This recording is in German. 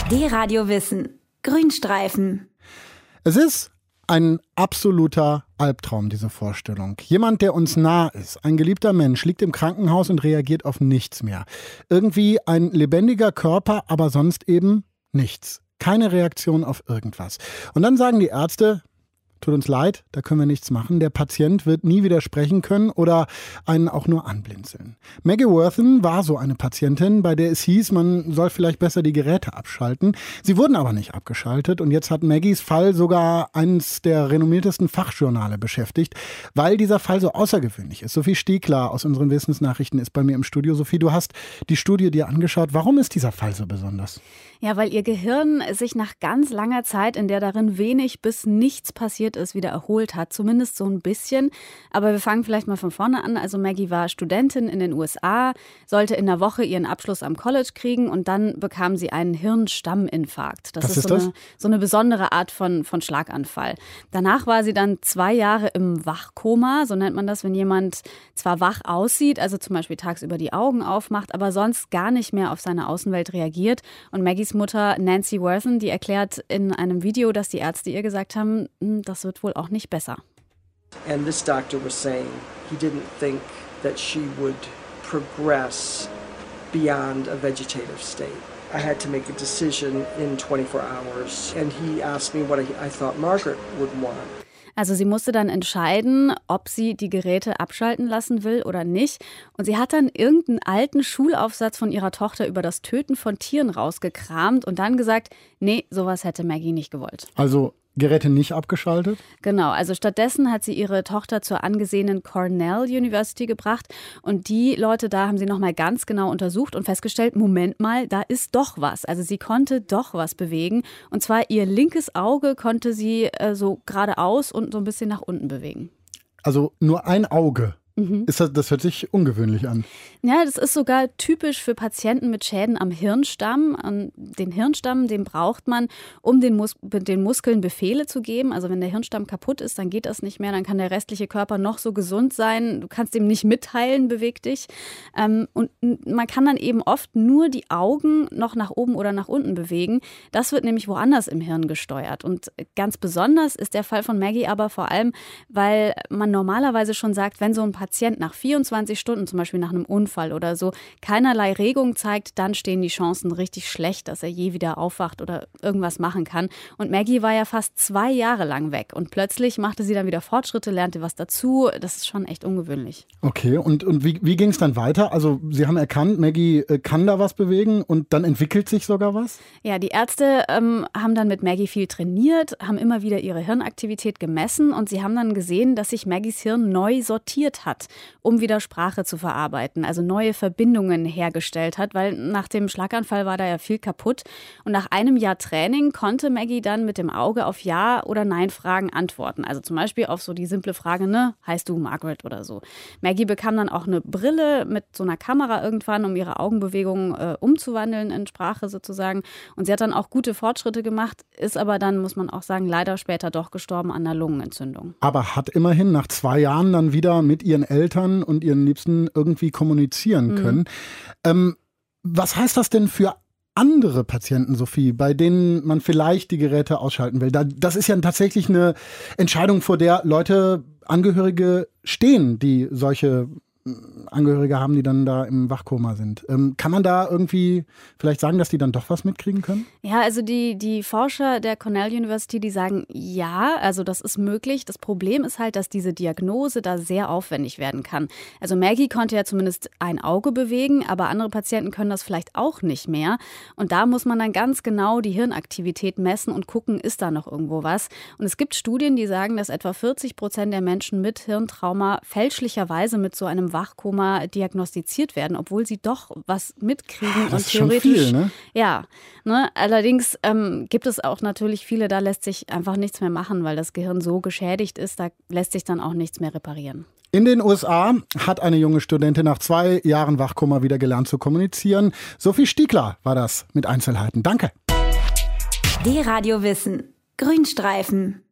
D-Radio Wissen. Grünstreifen. Es ist ein absoluter Albtraum, diese Vorstellung. Jemand, der uns nah ist, ein geliebter Mensch, liegt im Krankenhaus und reagiert auf nichts mehr. Irgendwie ein lebendiger Körper, aber sonst eben nichts. Keine Reaktion auf irgendwas. Und dann sagen die Ärzte: Tut uns leid, da können wir nichts machen. Der Patient wird nie wieder sprechen können oder einen auch nur anblinzeln. Maggie Worthen war so eine Patientin, bei der es hieß, man soll vielleicht besser die Geräte abschalten. Sie wurden aber nicht abgeschaltet und jetzt hat Maggies Fall sogar eines der renommiertesten Fachjournale beschäftigt, weil dieser Fall so außergewöhnlich ist. Sophie Stiegler aus unseren Wissensnachrichten ist bei mir im Studio. Sophie, du hast die Studie dir angeschaut. Warum ist dieser Fall so besonders? Ja, weil ihr Gehirn sich nach ganz langer Zeit, in der darin wenig bis nichts passiert ist, wieder erholt hat. Zumindest so ein bisschen. Aber wir fangen vielleicht mal von vorne an. Also Maggie war Studentin in den USA, sollte in der Woche ihren Abschluss am College kriegen und dann bekam sie einen Hirnstamminfarkt. Was ist das? So eine besondere Art von Schlaganfall. Danach war sie dann 2 Jahre im Wachkoma, so nennt man das, wenn jemand zwar wach aussieht, also zum Beispiel tagsüber die Augen aufmacht, aber sonst gar nicht mehr auf seine Außenwelt reagiert. Und Maggies Mutter Nancy Worthen, die erklärt in einem Video, dass die Ärzte ihr gesagt haben, das wird wohl auch nicht besser. And this doctor was saying he didn't think that she would progress beyond a vegetative state. I had to make a decision in 24 hours and he asked me what I thought Margaret would want. Also sie musste dann entscheiden, ob sie die Geräte abschalten lassen will oder nicht. Und sie hat dann irgendeinen alten Schulaufsatz von ihrer Tochter über das Töten von Tieren rausgekramt und dann gesagt, nee, sowas hätte Maggie nicht gewollt. Also Geräte nicht abgeschaltet? Genau, also stattdessen hat sie ihre Tochter zur angesehenen Cornell University gebracht und die Leute da haben sie nochmal ganz genau untersucht und festgestellt, Moment mal, da ist doch was. Also sie konnte doch was bewegen und zwar ihr linkes Auge konnte sie so geradeaus und so ein bisschen nach unten bewegen. Also nur ein Auge? Das hört sich ungewöhnlich an. Ja, das ist sogar typisch für Patienten mit Schäden am Hirnstamm. Den Hirnstamm, den braucht man, um den Muskeln Befehle zu geben. Also wenn der Hirnstamm kaputt ist, dann geht das nicht mehr. Dann kann der restliche Körper noch so gesund sein. Du kannst ihm nicht mitteilen, beweg dich. Und man kann dann eben oft nur die Augen noch nach oben oder nach unten bewegen. Das wird nämlich woanders im Hirn gesteuert. Und ganz besonders ist der Fall von Maggie aber vor allem, weil man normalerweise schon sagt, wenn so ein Patient nach 24 Stunden, zum Beispiel nach einem Unfall oder so, keinerlei Regung zeigt, dann stehen die Chancen richtig schlecht, dass er je wieder aufwacht oder irgendwas machen kann. Und Maggie war ja fast 2 Jahre lang weg und plötzlich machte sie dann wieder Fortschritte, lernte was dazu. Das ist schon echt ungewöhnlich. Okay, und wie ging es dann weiter? Also Sie haben erkannt, Maggie kann da was bewegen und dann entwickelt sich sogar was? Ja, die Ärzte haben dann mit Maggie viel trainiert, haben immer wieder ihre Hirnaktivität gemessen und sie haben dann gesehen, dass sich Maggies Hirn neu sortiert hat, um wieder Sprache zu verarbeiten, also neue Verbindungen hergestellt hat, weil nach dem Schlaganfall war da ja viel kaputt. Und nach einem Jahr Training konnte Maggie dann mit dem Auge auf Ja- oder Nein-Fragen antworten. Also zum Beispiel auf so die simple Frage, ne, heißt du Margaret oder so. Maggie bekam dann auch eine Brille mit so einer Kamera irgendwann, um ihre Augenbewegungen umzuwandeln in Sprache sozusagen. Und sie hat dann auch gute Fortschritte gemacht, ist aber dann, muss man auch sagen, leider später doch gestorben an einer Lungenentzündung. Aber hat immerhin nach 2 Jahren dann wieder mit ihren Eltern und ihren Liebsten irgendwie kommunizieren können. Was heißt das denn für andere Patienten, Sophie, bei denen man vielleicht die Geräte ausschalten will? Das ist ja tatsächlich eine Entscheidung, vor der Angehörige stehen, die solche Angehörige haben, die dann da im Wachkoma sind. Kann man da irgendwie vielleicht sagen, dass die dann doch was mitkriegen können? Ja, also die Forscher der Cornell University, die sagen, ja, also das ist möglich. Das Problem ist halt, dass diese Diagnose da sehr aufwendig werden kann. Also Maggie konnte ja zumindest ein Auge bewegen, aber andere Patienten können das vielleicht auch nicht mehr. Und da muss man dann ganz genau die Hirnaktivität messen und gucken, ist da noch irgendwo was. Und es gibt Studien, die sagen, dass etwa 40% der Menschen mit Hirntrauma fälschlicherweise mit so einem Wachkoma diagnostiziert werden, obwohl sie doch was mitkriegen. Das und ist schon theoretisch viel, ne? Ja, ne? Allerdings gibt es auch natürlich viele, da lässt sich einfach nichts mehr machen, weil das Gehirn so geschädigt ist, da lässt sich dann auch nichts mehr reparieren. In den USA hat eine junge Studentin nach 2 Jahren Wachkoma wieder gelernt zu kommunizieren. Sophie Stiegler war das mit Einzelheiten. Danke. D-Radio Wissen. Grünstreifen.